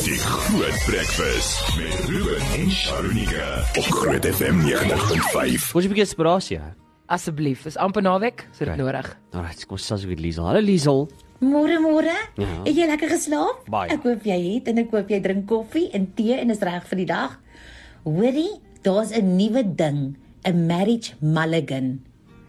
Die Groot Breakfast met Ruben en Sharonika op Groot FM 90.5. Ons 'n bietjie inspirasie. Asseblief, is amper naweek, so dit nodig. Alright, kom ons met Liesel. Hallo Liesel. Môre. Ja. Het jy lekker geslaap? Baie. Ek hoop jy het en ek hoop jy drink koffie en tee en is reg vir die dag. Hoorie, daar's 'n nuwe ding, 'n marriage mulligan.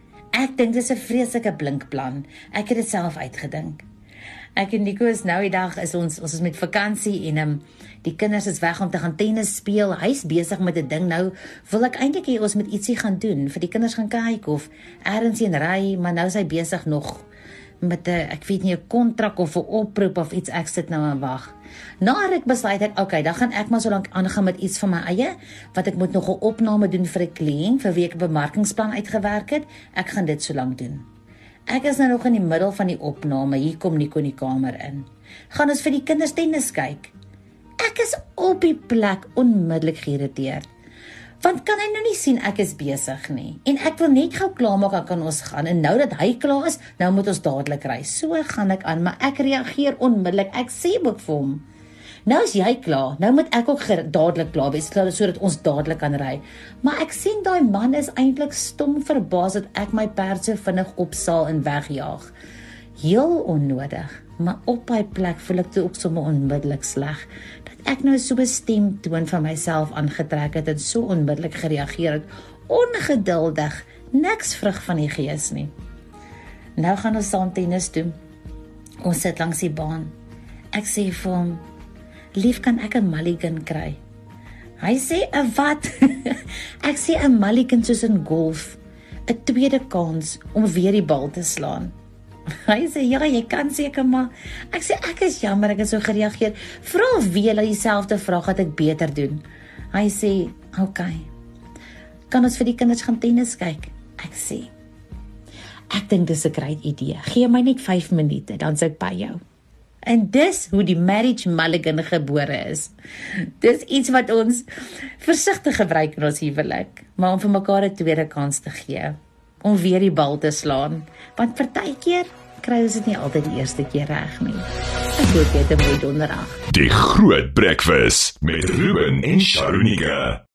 Ek dink dis 'n vreeslike blink plan. Ek het dit self uitgedink. Ek en Nico is nou die dag ons is met vakansie en die kinders is weg om te gaan tennis speel. Hy's besig met 'n ding nou. Wil ek eintlik hê ons moet ietsie gaan doen vir die kinders gaan kyk of ergens heen ry, maar nou is hy besig nog met 'n kontrak of 'n oproep of iets. Ek sit nou en wag. Na ek besluit ek, okay, dan gaan ek maar so lank aangaan met iets van my eie, wat ek moet nog 'n opname doen vir 'n kliënt vir wie ek 'n bemarkingsplan uitgewerk het. Ek gaan dit so lank doen. Ek is nou nog in die middel van die opname. Hier kom Nico in die kamer in. Gaan ons vir die kinders tennis kyk. Ek is op die plek onmiddellik geïrriteerd. Want kan hy nou nie sien ek is besig nie. En ek wil net gou klaarmaak, dan kan ons gaan. En nou dat hy klaar is, nou moet ons dadelik ry. So gaan ek aan, maar ek reageer onmiddellik. Ek sê ook vir hom, nou is jy klaar. Nou moet ek ook dadelik klaar wees, sodat ons dadelik kan ry. Maar ek sien daai man is eintlik stom verbaas dat ek my perd so vinnig opsaal en wegjaag. Heel onnodig, maar op hy plek voel ek toe ook sommer onmiddellik sleg. Dat ek nou so 'n stemtoon van myself aangetrek het en so onmiddellik gereageer het. Ongeduldig, niks vrug van die gees nie. Nou gaan ons saam tennis doen. Ons sit langs die baan. Ek sê vir hom, lief, kan ek 'n mulligan kry? Hy sê, 'n wat? Ek sê 'n mulligan soos in golf. 'n tweede kans om weer die bal te slaan. Hy sê, ja, jy kan seker, maar ek sê, ek is jammer, ek het so gereageer. Vra weer dieselfde vraag wat ek beter doen. Hy sê, okay, kan ons vir die kinders gaan tennis kyk? Ek sê, ek dink dis 'n great idee. Gee my net 5 minute, dan sit ek by jou. En dis hoe die marriage mulligan gebore is. Dis iets wat ons versigtig gebruik in ons huwelik, maar om vir mekaar 'n tweede kans te gee, om weer die bal te slaan, want partykeer kry ons dit nie altyd die eerste keer reg nie. Ek hoop jy het 'n mooi donderdag. Die Groot Breakfast met Ruben en Sharonika.